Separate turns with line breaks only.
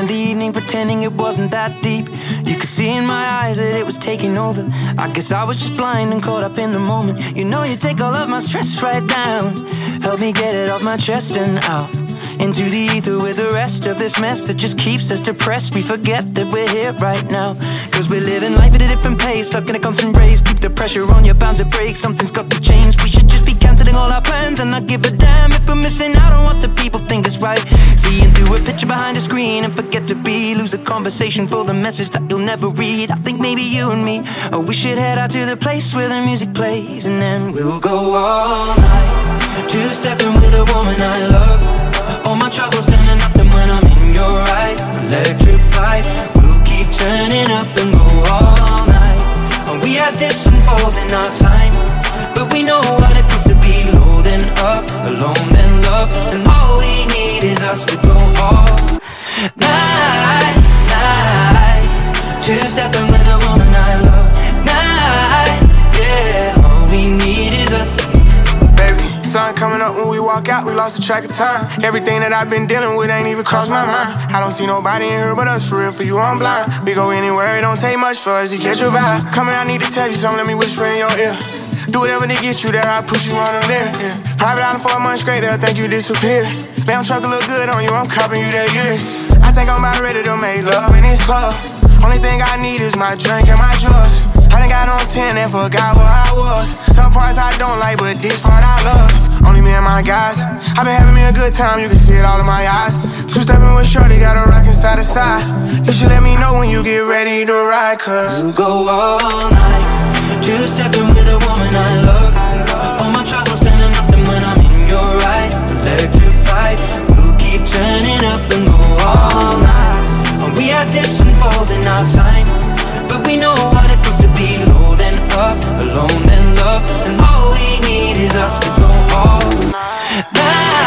spend the evening pretending it wasn't that deep. You could see in my eyes that it was taking over. I guess I was just blind and caught up in the moment. You know you take all of my stress right down. Help me get it off my chest and out into the ether with the rest of this mess that just keeps us depressed. We forget that we're here right now, cause we're living life at a different pace, stuck in a constant race. Keep the pressure on, you're bound to break. Something's got to change. We should just be cancelling all our plans and not give a damn if we're missing out on what the people think is right. Seeing through a picture behind a screen and forget to be. Lose the conversation for the message that you'll never read. I think maybe you and me, oh, we should head out to the place where the music plays, and then we'll go all night, two-stepping with a woman I love. All my troubles turning up, and when I'm in your eyes, electrified. We'll keep turning up and go all night. And we had dips and falls in our time, but we know what it feels to be low then up, alone then love. And all we need is us to go all night, night. Two-stepping with a woman I love. Night, yeah. All we need is us.
Sun coming up when we walk out, we lost the track of time. Everything that I've been dealing with ain't even crossed my mind. I don't see nobody in here but us, for real, for you I'm blind. We go anywhere, it don't take much for us to catch your vibe. Coming, I need to tell you something, let me whisper in your ear. Do whatever to get you there, I push you on a lyric, yeah. Private island for a month straight, they'll think you disappeared. Lamb truck look good on you, I'm copping you that years. I think I'm about ready to make love in this club. Only thing I need is my drink and my drugs. I done got on 10 and forgot where I was. Some parts I don't like, but this part I love. Only me and my guys. I been having me a good time, you can see it all in my eyes. Two-stepping with shorty, got a rockin' side to side. You should let me know when you get ready to ride, cause
we'll go all night, two-stepping with a woman I love. All my troubles turning up, and when I'm in your eyes, electrified. We'll keep turning up and go all night. And we had dips and falls in our time, but we know what it feels to be low then up, alone then love. And all we need is us to go all night.